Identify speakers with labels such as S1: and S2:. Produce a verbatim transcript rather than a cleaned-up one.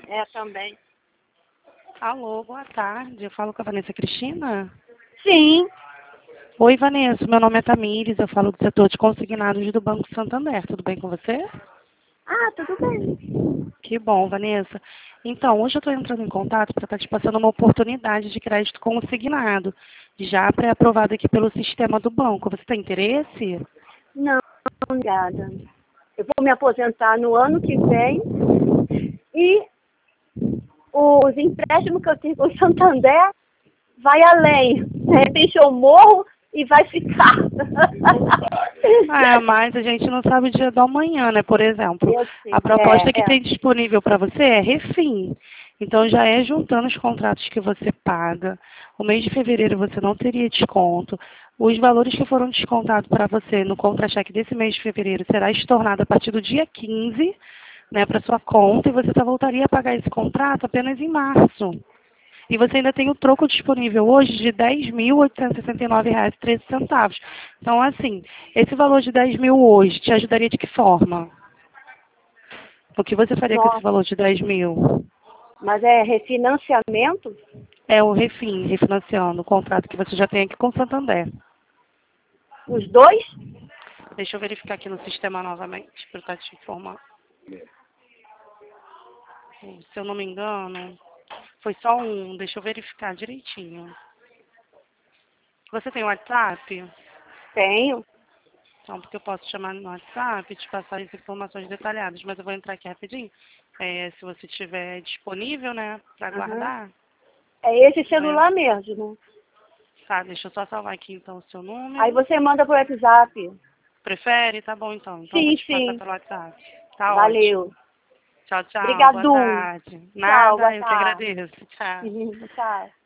S1: É, também.
S2: Alô, boa tarde. Eu falo com a Vanessa Cristina?
S1: Sim.
S2: Oi, Vanessa. Meu nome é Tamires. Eu falo do setor de consignados do Banco Santander. Tudo bem com você?
S1: Ah, tudo bem.
S2: Que bom, Vanessa. Então, hoje eu estou entrando em contato para estar te passando uma oportunidade de crédito consignado, já pré-aprovado aqui pelo sistema do banco. Você tem interesse?
S1: Não, obrigada. Eu vou me aposentar no ano que vem e os empréstimos que eu tenho com o Santander vai além. De repente eu morro e vai ficar.
S2: Ah, mas a gente não sabe o dia do amanhã, né? Por exemplo,
S1: Eu
S2: a
S1: sei.
S2: proposta
S1: É,
S2: que
S1: é.
S2: tem disponível para você é refim. Então já é juntando os contratos que você paga. O mês de fevereiro você não teria desconto. Os valores que foram descontados para você no contra-cheque desse mês de fevereiro será estornado a partir do dia quinze, né, para sua conta, e você só voltaria a pagar esse contrato apenas em março. E você ainda tem o troco disponível hoje de dez mil oitocentos e sessenta e nove reais e treze centavos. Então, assim, esse valor de dez mil hoje te ajudaria de que forma? O que você faria com esse
S1: Nossa,
S2: valor de dez mil?
S1: mas é refinanciamento?
S2: É o refim, refinanciando o contrato que você já tem aqui com o Santander.
S1: Os dois?
S2: Deixa eu verificar aqui no sistema novamente, para estar te informando. Se eu não me engano, foi só um. Deixa eu verificar direitinho. Você tem WhatsApp?
S1: Tenho.
S2: Então, porque eu posso te chamar no WhatsApp e te passar as informações detalhadas, mas eu vou entrar aqui rapidinho. É, se você estiver disponível, né, para
S1: Uhum.
S2: guardar.
S1: É esse
S2: Vai.
S1: celular mesmo.
S2: Tá, deixa eu só salvar aqui então o seu
S1: Aí
S2: número.
S1: você manda pro WhatsApp.
S2: Prefere? Tá bom então. Então eu vou
S1: Sim,
S2: te passar
S1: sim.
S2: pelo WhatsApp. Tá ótimo.
S1: Valeu.
S2: Tchau, tchau. Boa
S1: Obrigadão.
S2: tarde.
S1: Tchau, boa
S2: Nada, eu que
S1: tarde.
S2: agradeço. Tchau.
S1: Tchau.